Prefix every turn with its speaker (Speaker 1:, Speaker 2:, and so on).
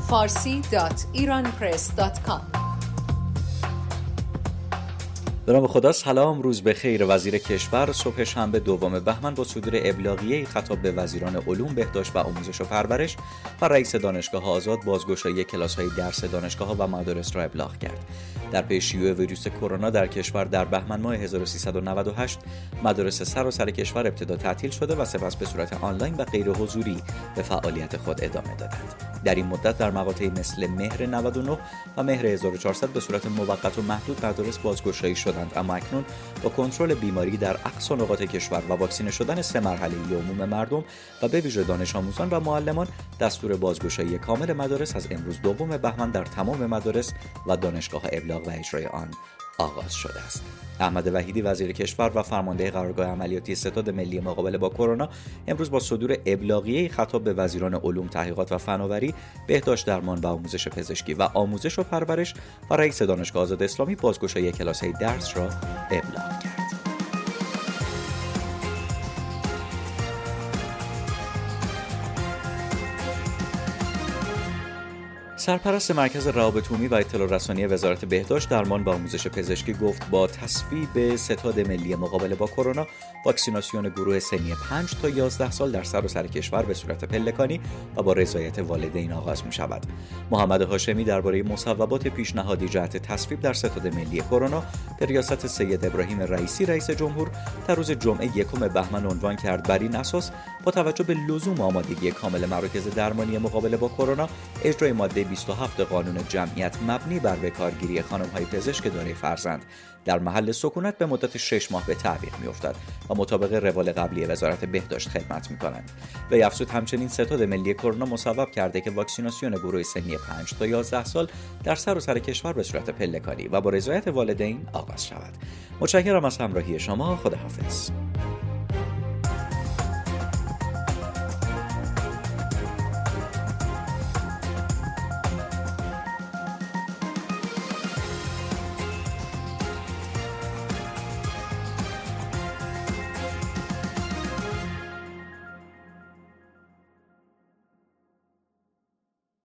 Speaker 1: farsi.iranpress.com.
Speaker 2: به نام خدا. سلام، روز بخیر. وزیر کشور صبح شنبه دوم بهمن با صدور ابلاغیه‌ای خطاب به وزیران علوم، بهداشت و آموزش و پرورش و رئیس دانشگاه آزاد بازگشایی کلاس‌های درس دانشگاه‌ها و مدارس را ابلاغ کرد. در پی شیوع ویروس کرونا در کشور در بهمن ماه 1398 مدارس سراسر کشور ابتدا تعطیل شده و سپس به صورت آنلاین و غیر حضوری به فعالیت خود ادامه دادند. در این مدت در مقاطعی مثل مهر 99 و مهر 1400 به صورت موقت و محدود مدارس بازگشایی شدند، اما اکنون با کنترل بیماری در اقصا نقاط کشور و واکسینه شدن 3 مرحله‌ای عموم مردم و به ویژه دانش آموزان و معلمان، دستور بازگشایی کامل مدارس از امروز دوم بهمن در تمام مدارس و دانشگاه‌ها ابلاغ و اجرای آن آغاز شده است. احمد وحیدی وزیر کشور و فرمانده قرارگاه عملیاتی ستاد ملی مقابله با کرونا امروز با صدور ابلاغیه‌ای خطاب به وزیران علوم، تحقیقات و فناوری، بهداشت درمان و آموزش پزشکی و آموزش و پرورش و رئیس دانشگاه آزاد اسلامی بازگشایی کلاس‌های درس را ابلاغ کرد. سرپرست مرکز روابط عمومی و اطلاع رسانی وزارت بهداشت، درمان و آموزش پزشکی گفت با تصویب ستاد ملی مقابله با کرونا، واکسیناسیون گروه سنی 5 تا 11 سال در سراسر کشور به صورت پلکانی و با رضایت والدین آغاز می شود. محمد هاشمی درباره مصوبات پیشنهادی جهت تصویب در ستاد ملی کرونا به ریاست سید ابراهیم رئیسی رئیس جمهور در روز جمعه 1 بهمن عنوان کرد بر این اساس با توجه به لزوم آمادگی کامل مراکز درمانی مقابله با کرونا، اجرای ماده 27 قانون جمعیت مبنی بر بکارگیری خانم‌های پزشک دارای فرزند در محل سکونت به مدت 6 ماه به تعویق می‌افتد و مطابق روال قبلی وزارت بهداشت خدمت می‌کنند. وی افزود همچنین ستاد ملی کرونا مصوب کرده که واکسیناسیون گروه سنی 5 تا 11 سال در سراسر کشور به صورت پلکانی و با رضایت والدین آغاز شود. متشکرم از همراهی شما. خداحافظ.